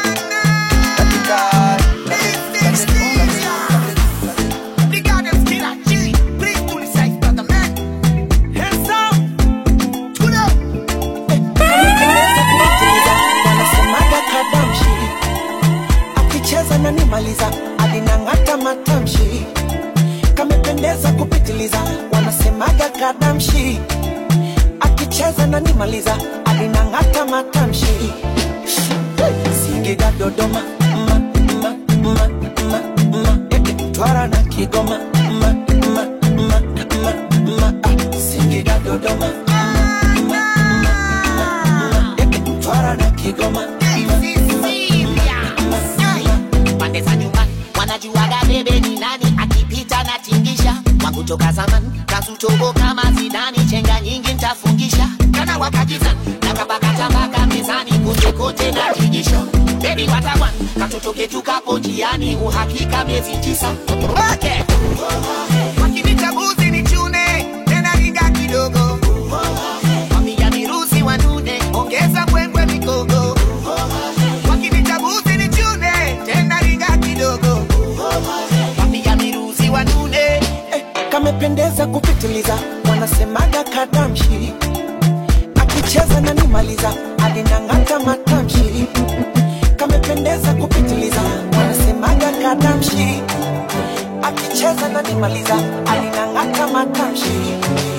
Maliza alinangata matamshi kamependeza kupitiliza wanasemaga kadamshi akicheza na nimaliza alinangata matamshi Singida Dodoma ma ma ma ma ma Twara na Kigoma ma ma ma ma ma Singida Dodoma ma ma ma Twara na Kigoma wanajuaga bebe ni nani akipita na tingisha wangu toka zamani kasutogo kama Zidani chenga nyingi nitafungisha kana wakajiza na kabakata mpaka mezani kote kote na kijisho baby watawan katotoke tukapo njiani uhakika miezi tisa okay wakinitabuzi ni chune tena ringa kidogo wamia mirusi wanune ongeza kwengwe mikogo wakinitabuzi ni chune tena ringa kidogo wapia miruzi wanune eh, kamependeza kupitiliza wanasemaga kadamshi akicheza na nimaliza alinangata matamshi kamependeza kupitiliza wanasemaga kadamshi akicheza na nimaliza alinangata matamshi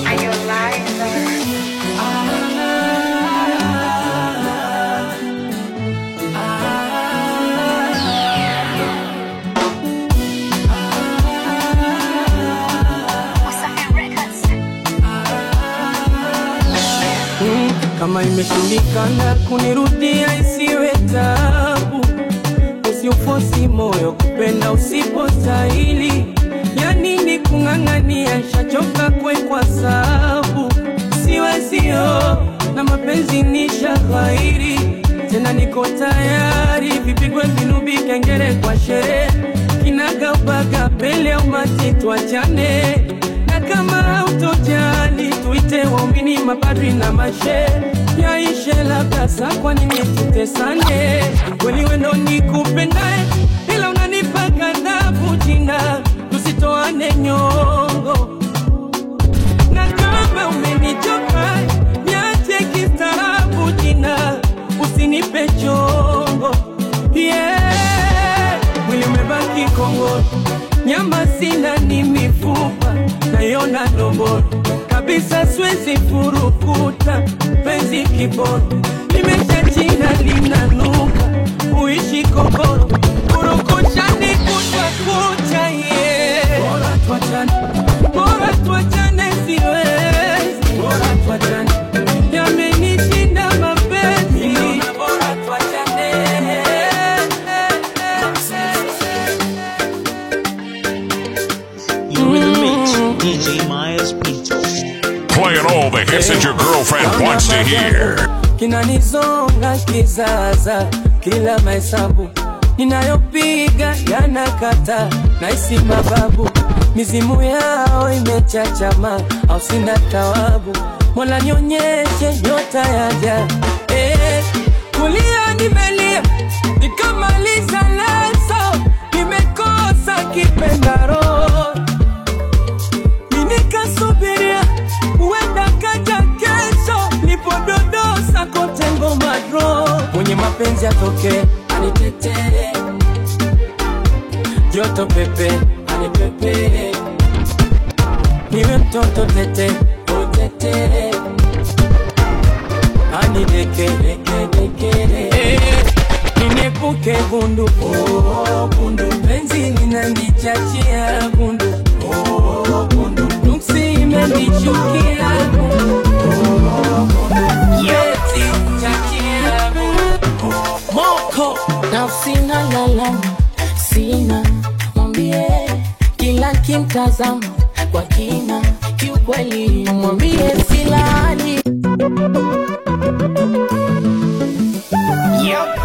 Kama imeshindikana kunirudia isiwe tabu, usiufosi moyo kupenda usipostahili. Ya nini kung'ang'ania, shachoka kwe kwa sabu. Siwezio na mapenzi ni shaghairi, tena niko tayari vipigwe vinubi kengere kwa sherehe. Kinaga ubaga pele umati tuachane, na kama hautojali tuite waumini mapadri na mashe. Yaishe labda saa kwa nini tutesane, kweli wendo nikupendae ila unanipa ghadhabu jina, tusitoane nyongo. Na kama umenichoka niache kistaarabu jina, usinipe chongo. Yeah, mwili umebaki Kongo, nyama sina ni mifupa, naiona ndombolo kabisa siwezi furukuta. Penzi kiboro limesha jina linanuka, uishi kokoro kurukuchani kutwa kucha. Yeah, bora tuachane, bora tuachane siwezi, bora tuachane, yamenishinda mapenzi. hits that your girlfriend wants to hear. Kinanizonga kizaza kila mahesabu ninayopiga yanakata naisi mababu mizimu yao imechachama au sina tawabu Mola nionyeshe nyota yaja eh kulia nimelia nikamaliza leso nimekosa kipendaro nikasubiria uenda kaja kesho nipododosa kote ngoma dro mwenye mapenzi atoke anitetee joto pepe anipepe niwe mtoto tete utete anideke deke deke deke ninepuke gundu oh gundu penzi ninanichachia gundu oh gundu nuksi imenichukia yeti chachia moko na sina lala sina mwambie kila kimtazama kwa kina kiukweli mwambie silani yep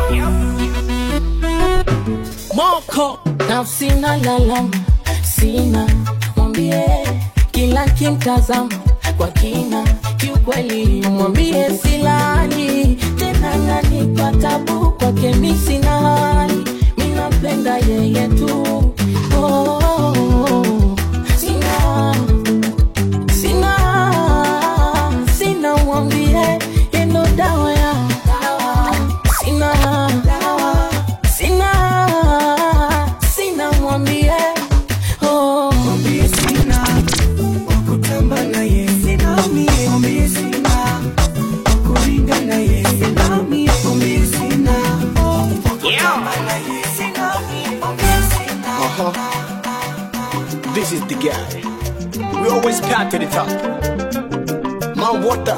moko na sina lala sina mwambie kila kimtazama kwa kina kiukweli mwambie silani tena nanipa tabu kwa kemisi na hali minapenda yeye tu oh, oh, oh. sina sina sina mwambie yendo dawa ya sina sina sina mwambie oh mwambie sina wakutamba na ye sina mwambie sina wakuringa na ye sina mwambie sina wakutamba na ye sina mwambie sina uh-huh. This is the guy. We always pack to the top. My water.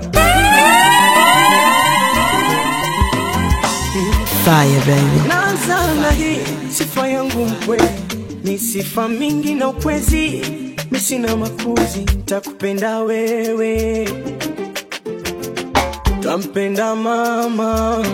Fire baby. Nazana hii sifa yangu mkweli ni sifa mingi na ukwezi misina makuzi takupenda wewe tampenda mama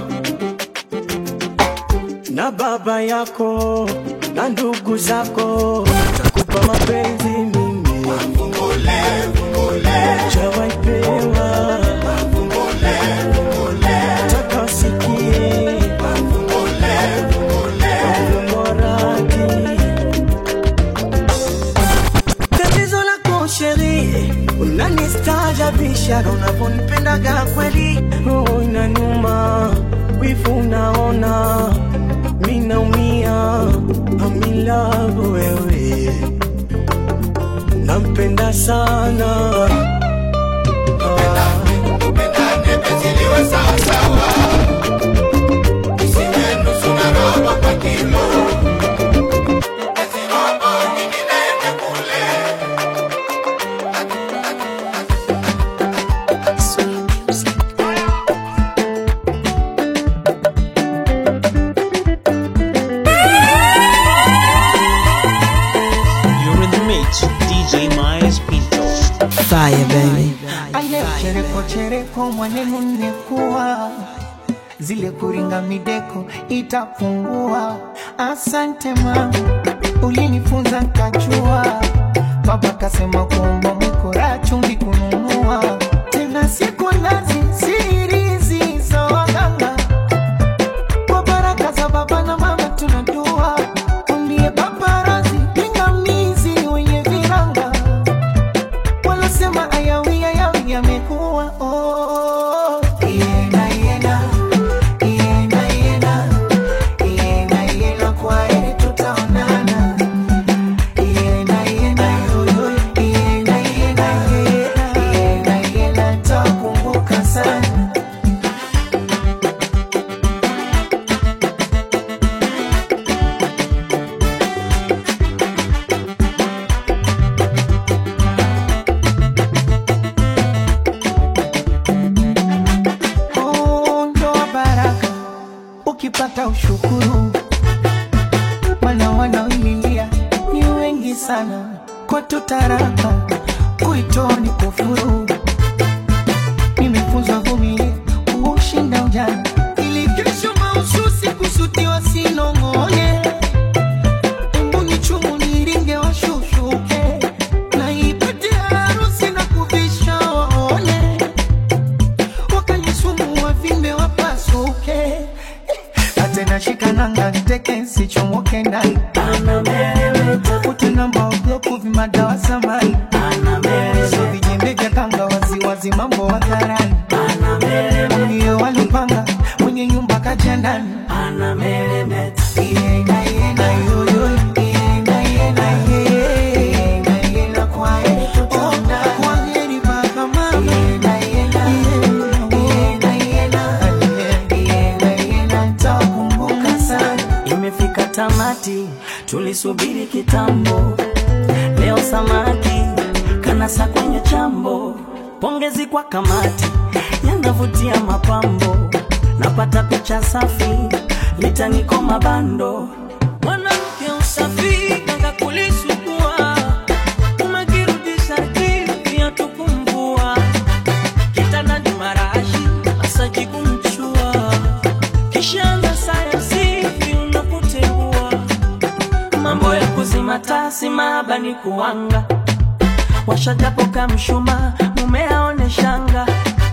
na baba yako na ndugu zako takupa mapenzi mimi mfungole mfungole chawai pewa mfungole mfungole takasikie mfungole mfungole morati tatizo lako sheri unanistaajabisha unaponipenda kweli roho inanuma wifu unaona minaumia I'm in love wewe nampenda sana upendane beziliwe sawa sawa isiwe nusu na robo kwa kilo ezi robo nyingine kule Fire baby. Aye chereko chereko mwanenu nimekuwa zile kuringa mideko itapungua. Asante mama ulinifunza nkachua. Baba kasema kuomba mkora chumvi kununua. Tena siku lazi sirizi za waganga. Kwa baraka za baba na mama tunadua. Kumbie paparazi pingamizi wenye viranga. Sema ayawi ayawi yamekuwa oh yena yena yena yena yena yena kwa yeye tutaonana yena yena yoyo yena yena yena yena takumbuka sana ukipata ushukuru wana wanaoililia ni wengi sana kwa tutaraka kuitoni kufuru ujana, ili kesho mahususi kusutiwa sinong'one. Embu ni chumu niringe washushuke, na ipate harusi na kuvisha waone, wakanisumu wavimbe wapasuke. Atena shikananga niteke sichomoke ndani, anameremeta utenamba obloku vimadawa samani, anameremeta so vijembe vya kanga wazi wazi mambo hadharani, anameremeta ndiyo walipanga mwenye nyumba kaja ndani, anameremeta iena iena yoyo iena iena iena iena kwa yetu tona kwa heri baba mama iena iena iena iena iena iena nitakumbuka sana. Imefika tamati tulisubiri kitambo, leo samaki kanasa kwenye chambo. Pongezi kwa kamati yanavutia mapambo, napata picha safi litaniko mabando. Mwanamke usafi kanga kulisukua, umekirudisha kivi ya tukumbua, kitanda ni marashi asaji kumchua, kishanga sayansi unakuteua, mambo ya kuzima tasi mabani kuwanga, washajapo kamshuma mume aone shanga,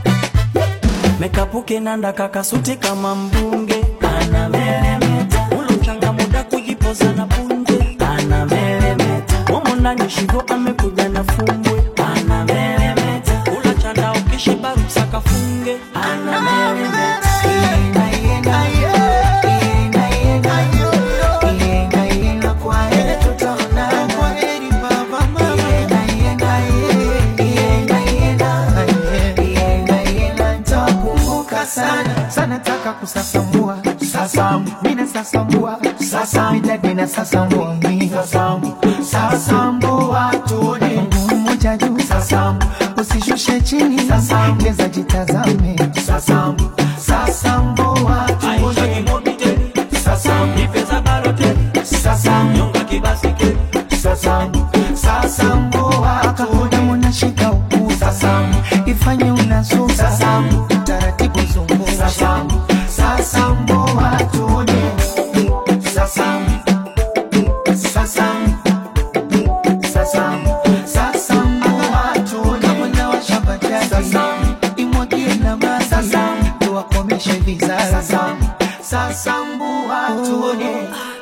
mekapuke nanda kakasuti kama mbunge, anameremeta ulo mchanga muda kujipoza na punje, anameremeta momo ndani shivo amekuja na fumbwe, anameremeta ula chanda ukishiba rusaka funge, anameremeta Iena iena iena iena iena iena kwa yetu tona kwa heri baba mama iena iena iena iena iena iena nitakumbuka sana sana, taka kusasambua sasambu mina sasambua sasambu tena sasambua mi sasambu sasambua tuone mmoja juu sasambu usishushe chini sasambu leza jitazame sasambu sasambua tuone sasambu ipeza barote sasambu nyonga kibasike sasambu sasambua tuone mwana shika uku sasambu ifanye unasu sasambu taratibu zungu sasambu sasambua tuone sasambu sasambu sasambu sasambua tuone mwana wa shabata sasambu imwagie na masasambu tuwakomeshe vizazi sasambu sasambua tuone.